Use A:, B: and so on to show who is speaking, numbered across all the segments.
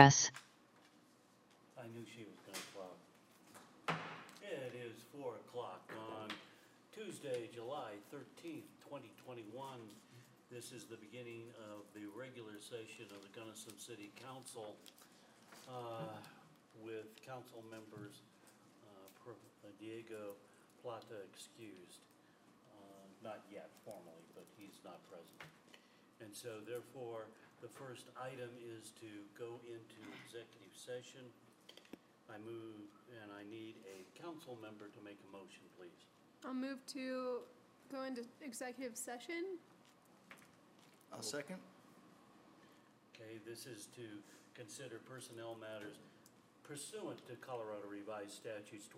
A: progress.
B: I knew she was going to clock. It is 4 o'clock on Tuesday, July 13th, 2021. This is the beginning of the regular session of the Gunnison City Council with council members Diego Plata excused. Not yet formally, but he's not present. And so therefore, the first item is to go into executive session. I move, and I need a council member to make a motion, please.
C: I'll move to go into executive session.
D: I'll second.
B: Okay, this is to consider personnel matters pursuant to Colorado Revised Statutes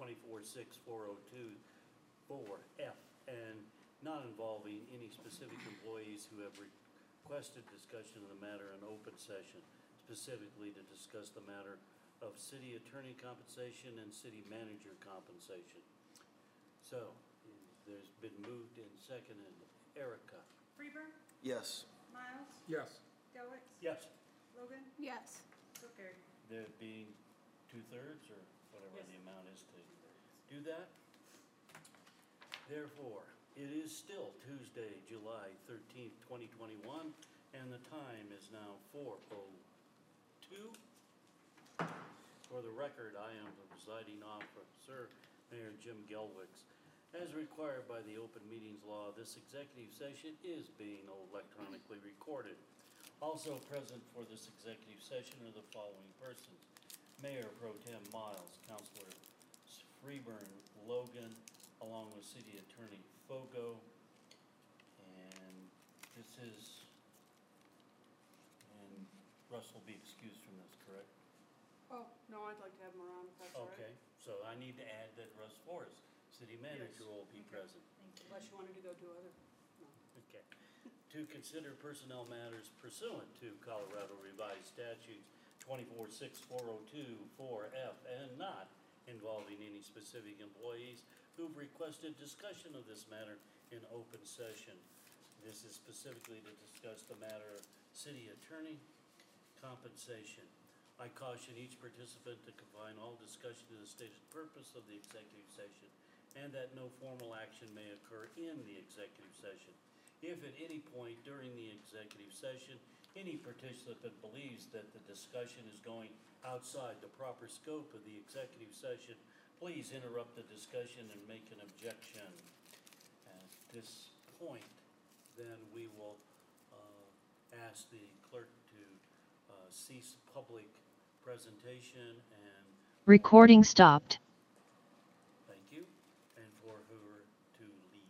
B: 246402-4F and not involving any specific employees who have requested discussion of the matter in open session, specifically to discuss the matter of city attorney compensation and city manager compensation. So, there's been moved and seconded. Erica?
E: Freeburg,
D: Yes.
E: Miles,
F: Yes.
E: Delwick,
B: Yes.
E: Logan,
C: Yes.
E: so carried.
B: There being 2/3 or whatever
E: Yes.
B: the amount is to do that. Therefore, it is still Tuesday, July 13th, 2021, and the time is now 4:02. For the record, I am the presiding officer, Mayor Jim Gelwicks. As required by the open meetings law, this executive session is being electronically recorded. Also present for this executive session are the following persons: Mayor Pro Tem Miles, Councilor Freeburg, Logan, along with City Attorney Fogo. And this is, and Russ will be excused from this, correct?
E: Oh, no, I'd like to have him around if that's all right.
B: Okay, so I need to add that Russ Forrest, City Manager, will be present.
E: Unless you wanted to go do other, no.
B: Okay. To consider personnel matters pursuant to Colorado Revised Statutes 246402-4F and not involving any specific employees who've requested discussion of this matter in open session. This is specifically to discuss the matter of city attorney compensation. I caution each participant to confine all discussion to the stated purpose of the executive session and that no formal action may occur in the executive session. If at any point during the executive session, any participant believes that the discussion is going outside the proper scope of the executive session, please interrupt the discussion and make an objection. At this point, then we will ask the clerk to cease public presentation and
A: Recording stopped.
B: thank you, and for her to leave.